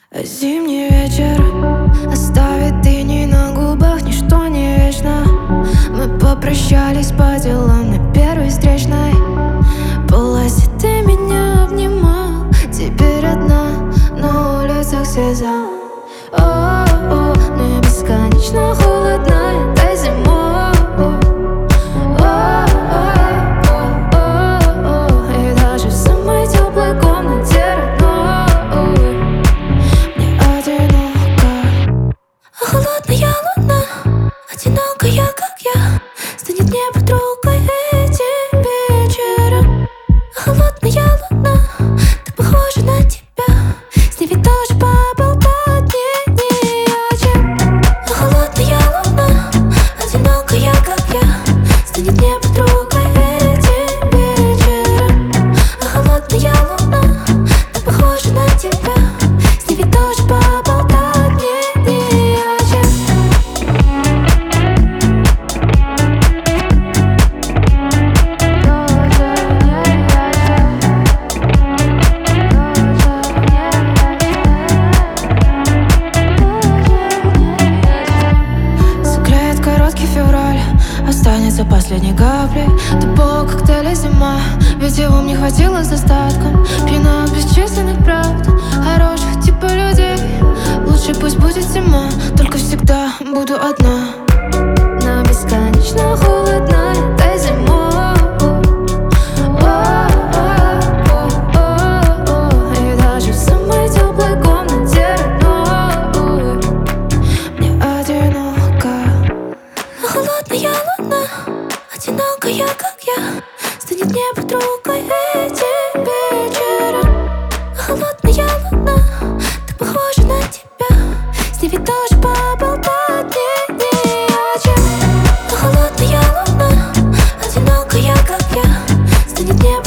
Зимний вечер оставит тени на губах, ничто не вечно. Мы попрощались по делам на первой встречной полосе. Ты меня обнимал, теперь одна на улицах слеза. О, мне бесконечно холодно этой зимой. И даже в самой теплой комнате родной мне одиноко. А холодная луна, одинокая, как я, станет мне подругой этим вечером. А холодная луна, так похожа на тебя, с ней ведь тоже поболтать не о чем. А холодная луна, одинокая, как я, станет мне подругой этим вечером. А холодная луна, так похожа на тебя, с ней ведь тоже поболтать не о чем. Согреет короткий февраль, останется последней каплей тупого коктейля зима, ведь его мне хватило с достатком. Пьяна от бесчисленных правд, хороших типа людей. Лучше пусть будет зима, только всегда буду одна. Но бесконечно холодно этой зимой. И даже в самой теплой комнате родной мне одиноко. А холодная луна, одинокая, как я, станет мне подругой этим вечером. А холодная луна, так похожа на тебя, с ней ведь тоже поболтать не о чем. А холодная луна, одинокая, как я, станет мне